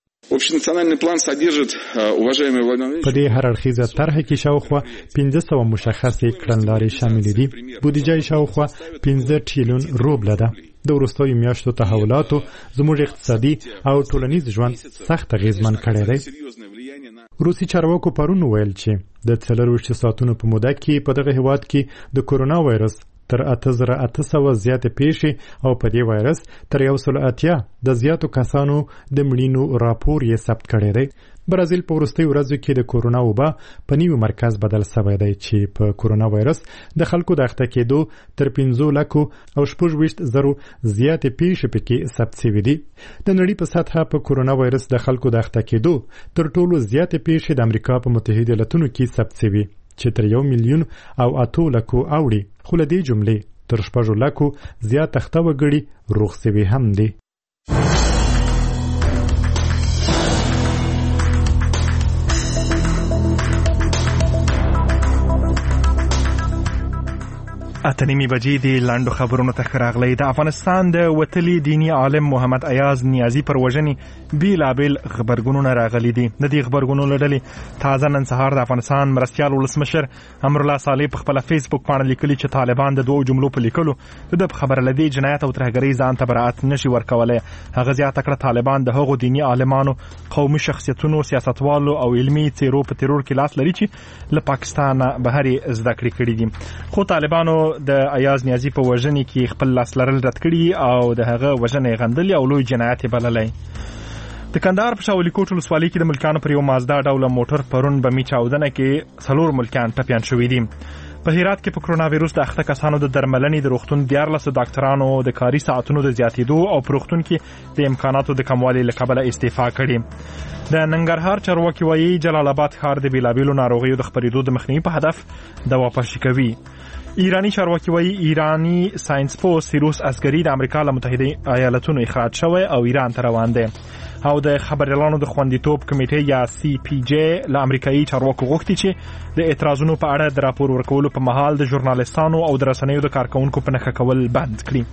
په دې هر اړخیزه طرح کې شاوخوا پنځه سوه مشخصې کړنلارې شاملې دي. بودیجه شاوخوا پنځه تریلیون روبله ده. د وروستیو میاشتو تحولاتو زموږ اقتصادي او ټولنیز ژوند سخت اغېزمن کړی دی. روسي چارواکو پرون ویل چې د څلرویشت ساعتونو په موده کې په دغه هیواد کې د کورونا وایرس تر اته زره اته سوه زیاتې پیښې او په دې وایرس تر یو سل اتیا د زیاتو کسانو د مړینو راپور یې ثبت کړی دی. برازیل په وروستیو ورځو کې د کورونا وبا په نوي مرکز بدل شوی دی چې په کورونا وایرس د خلکو د اخته کېدو تر پنځو لکو او شپږ ویشت زرو زیاتې پیښې پکې ثبت شوي دي. د نړۍ په سطحه په کورونا وایرس د خلکو د اخته کېدو تر ټولو زیاتې پیښې د امریکا په متحده ایالتونو کې ثبت شوي چې تر یو میلیون او اتو لکو اوړي، خو له دې جملې تر شپږو لکو زیات اخته وګړي روغ شوي هم دي. اته نیمې بجې د لاندو خبرونو ته راغلی. د افغانستان د وتلي دیني عالم محمد ایاز نیازي پر وژنې بیلابیل خبرګونونه راغلي دي. د دې خبرګونو له ډلې تازه نن سهار د افغانستان مرستیال ولسمشر امرالله صالح په خپله فیسبوک پاڼه لیکلي چې طالبان د دوو جملو په لیکلو د په خبره له دې جنایت او ترهګرۍ ځان ته براعت نشي ورکولی. هغه زیاته کړه طالبان د هغو دیني عالمانو، قومي شخصیتونو، سیاستوالو او علمي څیرو په ترور کې لاس لري چې له پاکستانه بهرې زده کړې کړي دي. خو طالبانو د ایاز نیازي په وژنې کې خپل لاس لرل رد کړي او د هغه وژنې غندلې او لوی جنایت یې بللی. د کندهار په شاولي کوټ ولسوالۍ کې د ملکیانو پر یو مازدا ډوله موټر پرون بمي چاودنه کې څلور ملکیان ټپیان شوي دي. په هرات کې په کرونا وایرس د اخته کسانو د درملنې د روغتون دیارلسو ډاکټرانو د کاري ساعتونو د زیاتېدو او په روغتون کې د امکاناتو د کموالي له کبله استعفا کړې. د ننګرهار چارواکي وایي جلال آباد ښار د بیلابیلو ناروغیو د خپرېدو د مخنیوي په هدف دوا پاشي کوي. ایرانی چارواکي وایي ایرانی ساينس پوسټ سیروس عسکري د امریکا له متحده ایالتونو اخراج شوی او ایران ته روان دی. او د خبريالانو د خوندیتوب کمیټې یا سی پی جی له امریکایي چارواکو غوښتي چې د اعتراضونو په اړه د راپور ورکولو په مهال د ژورنالستانو او د رسنیو د کارکونکو په نښه کول بند کړي.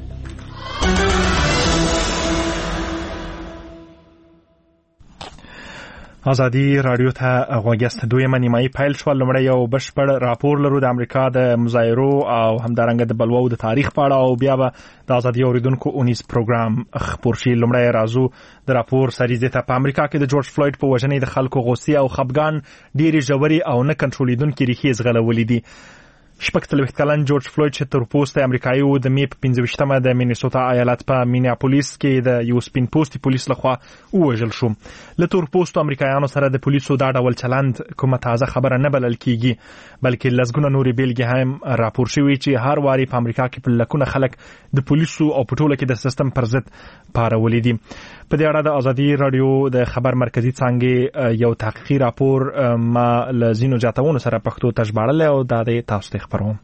ازادي رادیو ته غوږ یاست. دویمه نیمایي پیل شوه. لومړی یو بشپړ راپور لرو د امریکا د مظاهرو او همدارنګه د بلواو د تاریخ په اړه او بیا به د ازادي اوریدونکو اونیز پروګرام خپور شي. لومړی راځو د راپور سریزې ته. په امریکا کې د جورج فلوید په وژنې د خلکو غوسې او خپګان ډېرې ژورې او نه کنټرولېدونکې ریښې ځغلولې دي. شپږ څلوېښت کلن جورج فلوید چې تور پوستی امریکایي و د مې په پنځه ویشتمه د مینیسوټا ایالت په مینیاپولیس کې د یو سپین پوستي پولیس لخوا ووژل شو. له تور پوستو امریکایانو سره د پولیسو دا ډول چلند کومه تازه خبره نه بلل کیږي، بلکې لسګونه نورې بیلګې هم راپور شوي چې هر واري په امریکا کې په لکونه خلک د پولیسو او په ټوله کې د سیستم پر ضد پارولي دي. په دې اړه د ازادي رادیو د خبر مرکزي څانګې یو تحقیقي راپور ما له ځینو جاتونو سره پښتو ته ژباړلی او دا د تاسو ته خپروم.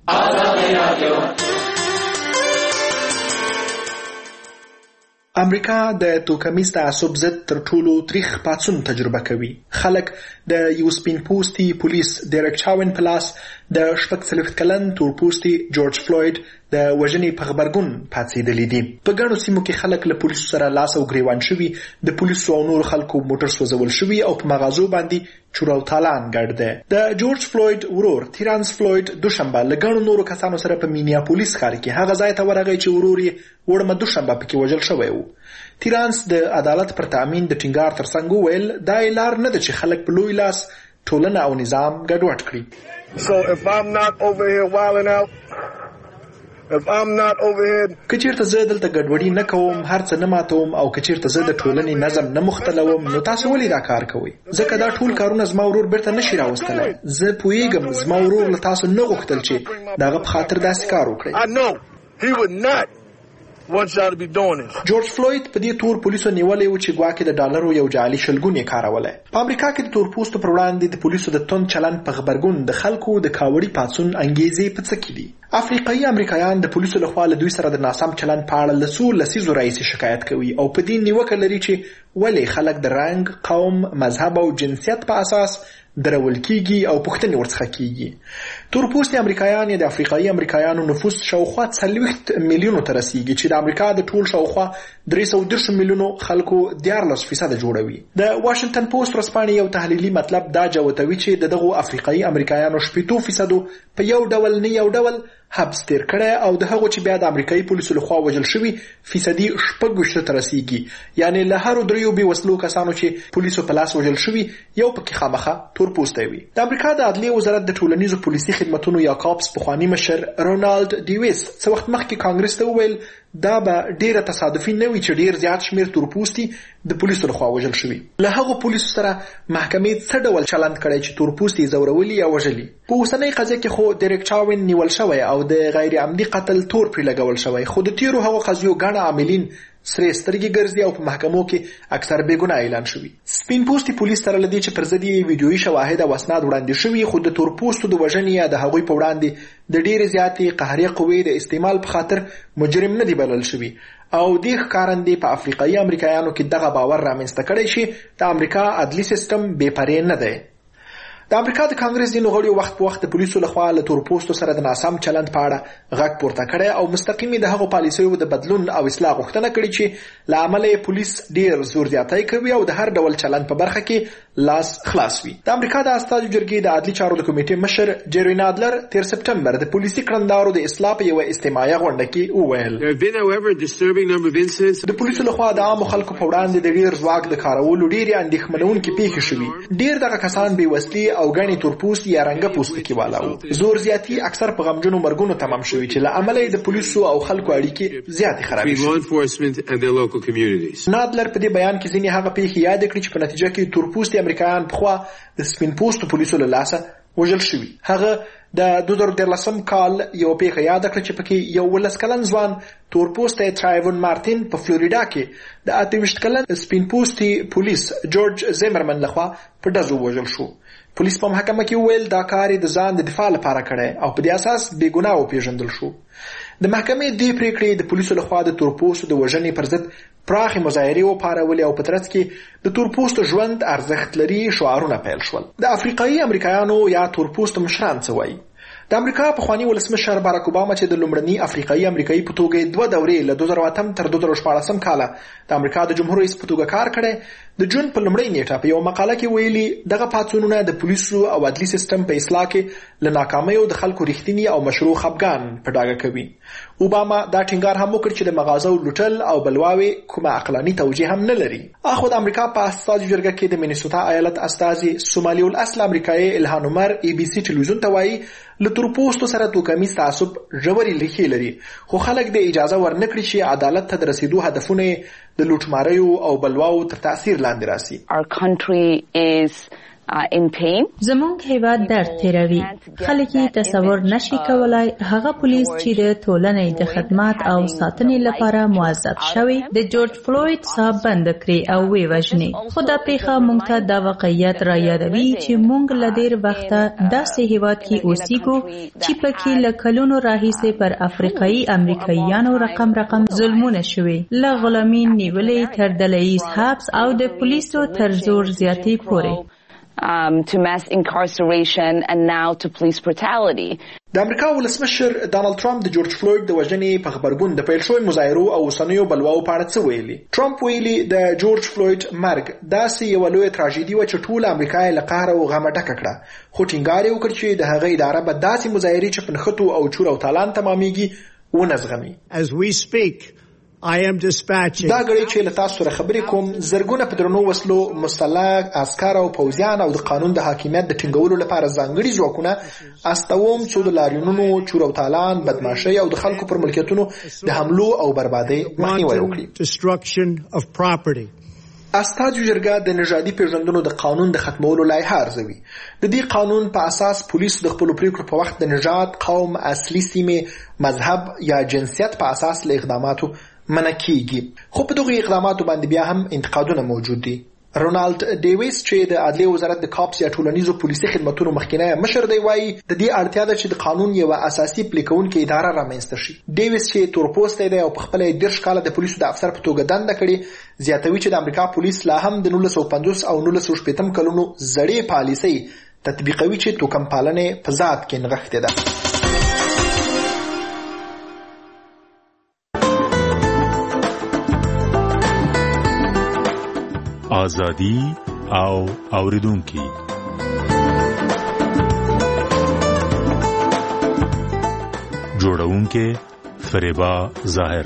امریکا د توکمیز تعصب ضد تر ټولو تریخ پاڅون تجربه کوي. خلک د یو سپین پوستي پولیس ډیرک چاون پلاس د شپږ څلوېښت کلن تور پوستي جورج فلوید د وژنې په غبرګون پاڅېدلي دي. په ګڼو سیمو کې خلک له پولیسو سره لاس او ګریوان شوي، د پولیسو او نورو خلکو موټر سوځول شوي او په مغازو باندې چور او تالان ګډ دی. د جورج فلوید ورور تیرانس فلوید دوشنبه له ګڼو نورو کسانو سره په مینیاپولیس ښار کې هغه ځای ته ورغی چې ورور یې وړمه دوشنبه پکې وژل شوی و. تیرانس د عدالت پر تامین د ټینګار ترڅنګ وویل دا یې لار نه ده چې خلک په لوی لاس ټولنه او نظام ګډوډ کړي. So if I'm not over here wilding out, if I'm not over here کچیرته زه دلته ګډوډي نه کوم، هر څه نه ماتوم او کچیرته زه د ټولنې نظم نه مختلوم، نو تاسو ولې دا کار کوئ؟ ځکه دا ټول کارونه زما ورور بیرته نشي راوستلی. زه پوهیږم زما ورور له تاسو نه غوښتل چې دغه په خاطر داسې کار وکړي. I know he would not want y'all to be doing this. جورج فلوید په دې تور پولیسو نیولې و چې ګواکې د ډالرو یو جعلي شلګون یې کارولی. په امریکا کې د تور پوستو پر وړاندې د پولیسو د توند چلند په غبرګون د خلکو د کاوړي پاڅون انګیزې په څه کې دي. افریقایي امریکایان د پولیسو لخوا له دوی سره د ناسم چلند په اړه له څو لسیزو راهیسې شکایت کوي او په دې نیوکه لري چې ولې خلک د رنګ، قوم، مذهب او جنسیت په اساس درول کیږي او پوښتنې ورڅخه کیږي. تور پوستي امریکایان د افریقایي امریکایانو نفوس شاوخوا څلوېښت میلیونو ته رسیږي چې د امریکا د ټول شاوخوا درې سوه دېرش میلیونو خلکو دیارلس فیصده جوړوي. د واشنګټن پوسټ ورځپاڼې یو تحلیلي مطلب دا جوتوي چې د دغو افریقایي امریکایانو شپېتو فیصدو په یو ډول نه یو ډول حبس تیر کړی او د هغو چې بیا د امریکایي پولیسو لخوا وژل شوي فیصدي شپږ ویشت ته رسیږي. یعنې له هرو دریو بې وسلو کسانو چې پولیسو په لاس وژل شوي یو پکې خامخا تور پوستی وي. د امریکا د عدلیې وزارت د ټولنیزو پولیسي خدمتونو یا کاپس پخواني مشر رونالد ډیویس څه وخت مخکې کانګرس ته وویل دا به ډیره تصادفي نه وي چې ډیر زیات شمیر تورپوستي د پولیسو لخوا وژل شوي. له هغو پولیسو سره محکمې څه ډول چلند کړی چې تورپوستي ځورولي یا وژلي. په اوسنۍ قضیه کې خو ډیرک چاوین نیول شوی او د غیر عمدي قتل تور پرې لګول شوی، خو د تیرو هغو قضیو ګڼه عاملین سرې سترګې ګرځي او په محکمو کې اکثر بېګناه اعلان شوي. سپین پوستي پولیس سره له دې چې پر ضد یې ویډیویي شواهد او اسناد وړاندې شوي، خو د تورپوستو د وژنې یا د هغوی په وړاندې د ډېرې زیاتې قهري قوې د استعمال په خاطر مجرم نه دی بلل شوي او دې ښکارندې په افریقایي امریکایانو کې دغه باور رامنځته کړی چې د امریکا عدلي سیستم بې پرې نه دی. د امریکا د کانګرس ځینو غړیو وخت په وخت د پولیسو لخوا له تورپوستو سره د ناسم چلند په اړه غږ پورته کړی او مستقیم د هغو پالیسیو د بدلون او اصلاح غوښتنه کړې چې له امله یې پولیس ډیر زور زیاتی کوي او د هر ډول چلند په برخه کې لاس خلاص وي. د امریکا د استازو جرګې د عدلي چارو د کمیټې مشر جیری نادلر تیر سپټمبر د پولیسي کړنلارو د اصلاح په یوه اجتماعي غونډه کې وویل د پولیسو لخوا د عامو خلکو په وړاندې د ډیر ځواک د کارولو ډیرې اندېښمنونکې پیښې شوي. ډیر دغه کسان بې وسلې او ګڼې تورپوست یا رنګه پوستکي والا وو. زور زیاتی اکثر په غمجنو مرګونو تمام شوي چې له امله یې د پولیسو او خلکو اړیکې زیاتې خرابې شوې. نادلر په دې بیان کې ځینې هغه پیښې یاد کړې چې په نتیجه کې تورپوستي امریکایان پخوا د سپین پوستو پولیسو له لاسه وژل شوي. هغه د دوه زره دیارلسم کال یو پیښه یاد کړه چې پکې یو ولس کلن ځوان تورپوستی ټرایون مارتین په فلوریډا کې د اته ویشت کلن سپین پوستي پولیس جورج زیمرمن لخوا په ډزو وژل شو. پولیس په محکمه کې وویل دا کار د ځان د دفاع لپاره کړی او په دې اساس بې ګناه وپېژندل شو. د محکمې دې پریکړې د پولیسو لخوا د تورپوستو د وژنې پر ضد پراخې مظاهرې وپارولې او په ترڅ کې د تورپوستو ژوند ارزښت لري شعارونه پیل شول. د افریقایي امریکایانو یا تورپوستو مشران څه وایي؟ د امریکا پخواني ولسمشر باراک اوباما چې د لومړني افریقایي امریکایي په توګه دوه دورې له دوه زره اتم تر دوه زره شپاړسم کاله د امریکا د جمهور رئیس په توګه کار کړی، د جون په لومړۍ نیټه په یو مقاله کې ویلي دغه پاڅونونه د پولیسو او عدلي سیستم په اصلاح کې له ناکامیو د خلکو رښتینی او مشروع خپګان په ډاګه کوي. اوباما دا ټینګار هم وکړ چې د مغازو لوټل او بلواوې کومه عقلاني توجیه هم نه لري. اخو د امریکا په استازو جرګه کې د مینیسوټا ایالت استازي سومالي الاصل امریکایي الهان عمر ای بي سي ټلویزیون ته وایي له تورپوستو سره توکمیز تعصب ژورې ریښې لري، خو خلک د اجازه ورنکړي چې عدالت ته د رسیدو هدفونه د لوټماریو او بلواو تر تاثیر لاندې راسي. Our country is زمونږ هیواد درد تیروي. خلک تصور نشي کولای هغه پولیس چې د ټولنې د خدمات او ساتنې لپاره موظف شوی د جورج فلوید صاحب بند کړي او وی وژني. خو دا پیښه موږ ته دا واقعیت را یادوي چې موږ له ډېر وخته داسې هیواد کې اوسېږو چې پکې له کلونو راهیسې پر افریقایي امریکایانو رقم رقم ظلمونه شوي، له غلامي نیولې تر ډلهییز حبس او د پولیسو تر زور زیاتي پورې. Um, to mass incarceration and now to police brutality. د امریکا ولسمشر ډانلډ ټرمپ د جورج فلوید د وژنې په خبرګون د پیل شوی مظاهرو او اوسنیو بلواو په اړه څه ویلي. ټرمپ ویلي د جورج فلوید مرګ داسې یوه لویه تراژیدي وه چې ټوله امریکا یې له قهره او غمه ډکه کړه، خو ټینګار یې وکړ چې د هغه اداره به داسې مظاهرې چې په نښتو او چور او تالان تمامیږي ونه زغمي. As we speak I am dispatching دا غړي چې له تاسو سره خبرې کوم زرګونه په درنو وسلو مسلح عسكر او پوځیان او د قانون د حاکمیت د ټینګولو لپاره ځانګړي ځواکونه استوم چې د لاریونونو چور او تالان بدمعشي او د خلکو پر ملکیتونو د حملو او بربادۍ مخنیوي وکړي. destruction of property. استازو جرګه د نژادي پیژندنو د قانون د ختمولو لایحه ارزوي. د دې قانون په اساس پولیس د خپل پریکړو په وخت د نژاد، قوم، اصلي سیمې، مذهب یا جنسیت په اساس له اقداماتو منع کیږي. خو په دغه اقداماتو باندې بیا هم انتقادونه موجود دي. رونالد ډیویس چې د عدلیې وزارت د کاپس یا ټولنیزو پولیسي خدمتونو مخکینی مشر دی وایي د دې اړتیا ده چې د قانون یوه اساسي پلي کوونکې اداره رامنځته شي. ډیویس چې تورپوستی دی او په خپله یې دېرش کاله د پولیسو د افسر په توګه دنده کړې، زیاتوي چې د امریکا پولیس لا هم د نولس سوه پنځوس او نولس سوه شپېتم کلونو زړې پالیسۍ تطبیقوي چې توکم پالنې په ذات کې نغښتې ده. آزادی او اوریدونکي. جوړونکي فریبا ظاهر.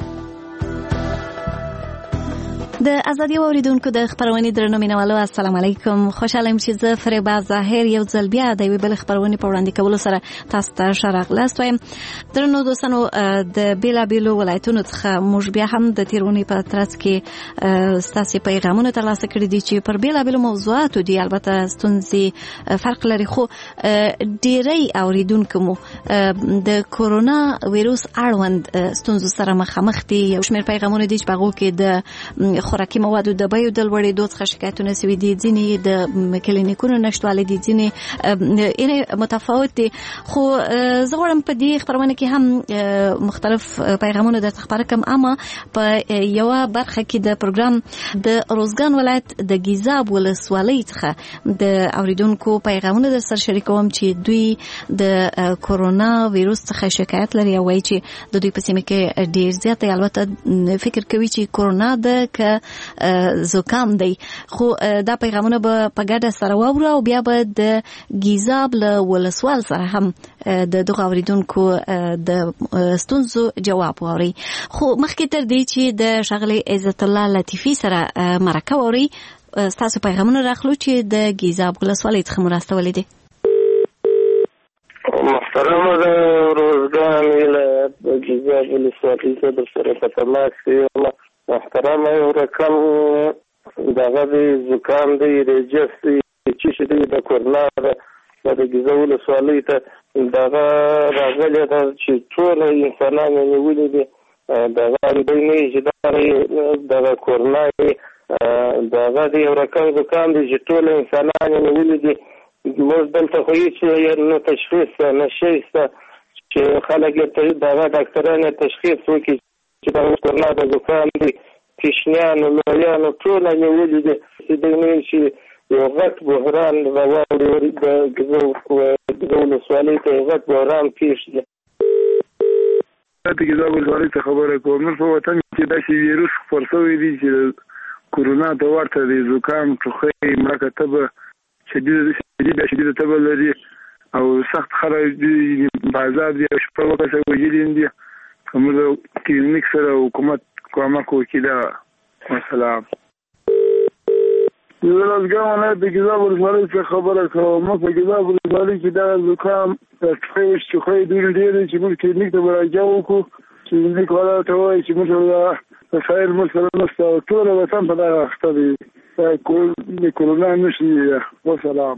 د ازادي اوریدونکو د خبرونې درنو مینوالو السلام علیکم. خوشاله یم چې زه فریبا ظاهر یو ځل بیا د یوې بلې خبرونې په وړاندې کولو سره تاسو ته ښه راغلاست وایم. درنو دوستانو، د بیلابیلو ولایتونو څخه موږ بیا هم د تېر اونۍ په ترڅ کې ستاسې پیغامونه ترلاسه کړي دي چې پر بیلابیلو موضوعاتو دي. البته ستونزې فرق لري، خو ډېری اوریدونکو مو د کورونا ویروس اړوند ستونزو سره مخامخ دي. یو شمېر پیغامونه دي چې په هغو کې د خوراکي موادو د بیو د لوړېدو څخه شکایتونه سوي دي، ځینې د کلینیکونو نشتوالی دي، ځینې یعنې متفاوت دي. خو زه غواړم په دې خبرونه کې هم مختلف پیغامونه درته خپاره کړم. اما په یوه برخه کې د پروګرام د روزګان ولایت د ګیزاب ولسوالۍ څخه د اوریدونکو پیغامونه در سره شریکوم چې دوی د کورونا ویروس څخه شکایت لري او وایي چې د دوی په سیمه کې ډېر زیات دی. البته فکر کوي چې کورونا د که زکام دی، خو دا پیغامونه به په ګډه سره واورو او بیا به د ګیزاب له ولسوال سره هم د دغه اوریدونکو د ستونزو جواب واوري. خو مخکې تر دې چې د ښاغلي عزت الله لطیفي سره مرکه واوري، ستاسو پیغامونه راخلو چې د ګیزاب ولسوالۍ څخه مو راستولي دي. محترمه د روزګان ولایت د ګیزاب ولسوالۍ څخه در سره په تماس کې محترمه یو رقم دغه دی زکام دی رجس دی چې دی د کورونا د ګیزاب ولسوالۍ ته دغه راغلی ده چې ټول انسانان یې نیولي دي. دغه دوی نه چې دغه کورونا دغه دی یو رقم زکام دی چې ټول انسانان یې نیولي دي. موږ دلته خو هېڅ نه تشخیص نه شی شته چې خلک یې دغه ډاکټران یې تشخیص وکړي چې دا کورونا د زکام دی. کشنیانو لویانو ټول نیولي دي چې دوی نه چې یو غټ بحران راواړي د ګیزاب ولسوالۍ ته یو غټ بحران پیښ دی. د ګیزاب ولسوالۍ څخه خبره کوم. موږ په وطن کې داسې ویروس خپور شوی دی چې کورونا ته ورته دی. زکام، ټوخی، مړه تبه، شدیده شدیده تبه لري او سخت خلک دي، بازار دي، شپه وکړه وجلین دي. موږ کلینیک سره حکومت کومک وکړي. والسلام. زه روزګان ولایت د ګیزاب ولسوالۍ څخه خبره کوم. موږ په ګیزاب ولسوالۍ کې دا زکام، ټوخی، ټوخی ډېر ډېر دي چې موږ کلینیک ته مراجعه وکړو. کلینیک والا ته وایي چې موږ وسایل موږ سره نشته او ټول وطن په دغه اخته دی. د کورونا نشي. والسلام.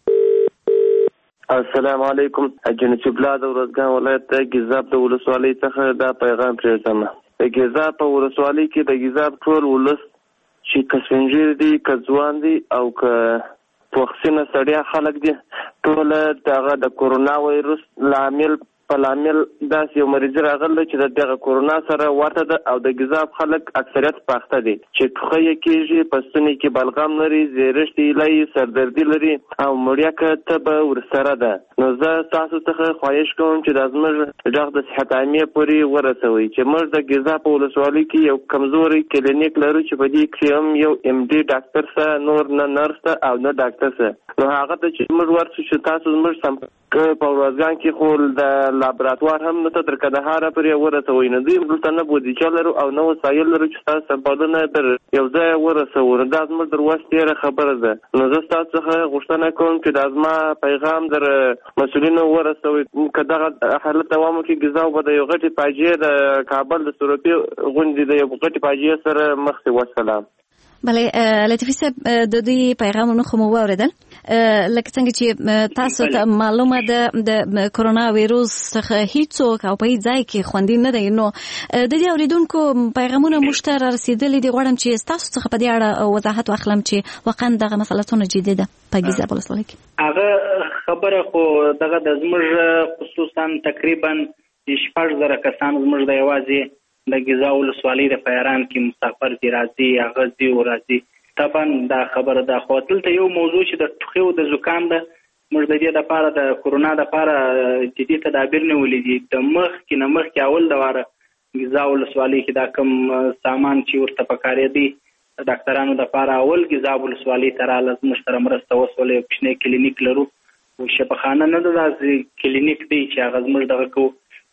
السلام علیکم. جنت بلا د روزګان ولایت د ګیزاب د ولسوالۍ څخه دا پیغام پرېږدم. د ګیزاب په ولسوالۍ کې د ګیزاب ټول ولس چې که سپین دي، که ځوان دي او که پوخسینه سړیا خلک دي، ټول دغه د کورونا ویروس لامل په لامل داسې یو مریض راغلی چې د دغه کورونا سره ورته ده او د ګیزاب خلک اکثریت پاخته دي چې ټوخی یې کېږي، په ستوني کې بلغم لري، زیرښت ایله، سردردي لري او مړیکه تبه ورسره ده. نو زه تاسو څخه خواهش کوم چې دا زموږ غږ د صحت عامې پورې ورسوئ چې موږ د ګیزاب په ولسوالۍ کې یو کمزوری کلینیک لرو چې په دې کې هم یو ایم ډي ډاکټر سه، نور نه نرس ته او نه ډاکټر سه. نو هغه ته چې موږ ورسو چې تاسو زموږ سم په روزګان کې خو د لابراتوار هم نته تر کندهار پورې ورسوئ. نه دوی دلته نه بودیجه لرو او نه وسایل لرو چې تاسو سمپلونه در یو ځای ورسوو. دا زموږ در وس تېره خبره ده. نو زه ستاسو څخه غوښتنه کوم چې دا زما پیغام در مسؤلینو ورسوئ. که دغه حالت دوام وکړي، ګیزاب به د یو غټې فاجعې د کابل د سروپي غونډې د یو غټې فاجعې سره مخ شي. والسلام. بله لطیفي صاحب، د دوی پیغامونه خو مو واورېدل. لکه څنګه چې تاسو ته معلومه ده د کورونا ویروس څخه هیڅوک او په هیڅ ځای کې خوندي نه دی. نو د دې اورېدونکو پیغامونه موږ ته رارسېدلي دي. غواړم چې ستاسو څخه په دې اړه وضاحت واخلم چې واقعا دغه مسله څومره جدي ده په ګیزاب ولسوالۍ کې. هغه خبره خو دغه د زموږ خصوصا تقریبا شپږ زره کسان زموږ د یوازې د ګیزاب ولسوالۍ د پیران کې مسافر دي، راځي، هغه ځي او راځي. طبعا دا خبره ده. خو دلته یو موضوع چې د ټوخي او د زکام ده، موږ د دې دپاره د کورونا دپاره جدي تدابیر نیولي دي. د مخکې نه مخکې اول د واره ګیزاب ولسوالۍ کې دا کوم سامان چې ورته پکارېدی د ډاکټرانو دپاره اول ګیزاب ولسوالۍ ته راغله، زموږ سره مرسته وسوله. یو کوچنی کلینیک لرو او شفاخانه نه ده، داسې کلینیک دی چې هغه زموږ دغه کوو.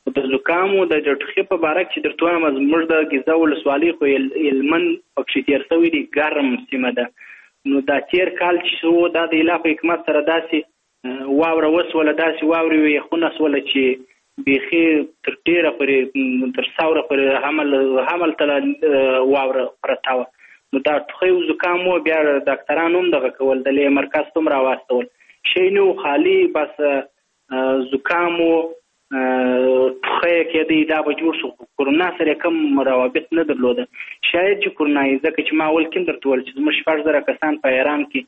د زکام او د ټوخي په باره کې درته وایم زموږ د ګیزا ولسوالۍ خو هلمند پکښې تېر شوی دی ګرم سیمه ده نو دا تېر کال چې شو دا د الله په حکمت سره داسې واوره وسوله داسې واورې وې یخونه سوله چې بیخي تر ډېره پورې تر ساوره پورې حمل حمل ته واوره پرته وه نو دا ټوخی او زکام و بیا ډاکټرانو هم دغه کول د لې مرکز ته هم راواستول شی نه و خالي بس زکام و ټوخی کېدی دا به جوړ شو کورونا سره کوم روابط نه درلوده شاید چې کورونا یې ځکه چې ما اول کې هم درته وویل چې زموږ شپږ زره کسان په ایران کې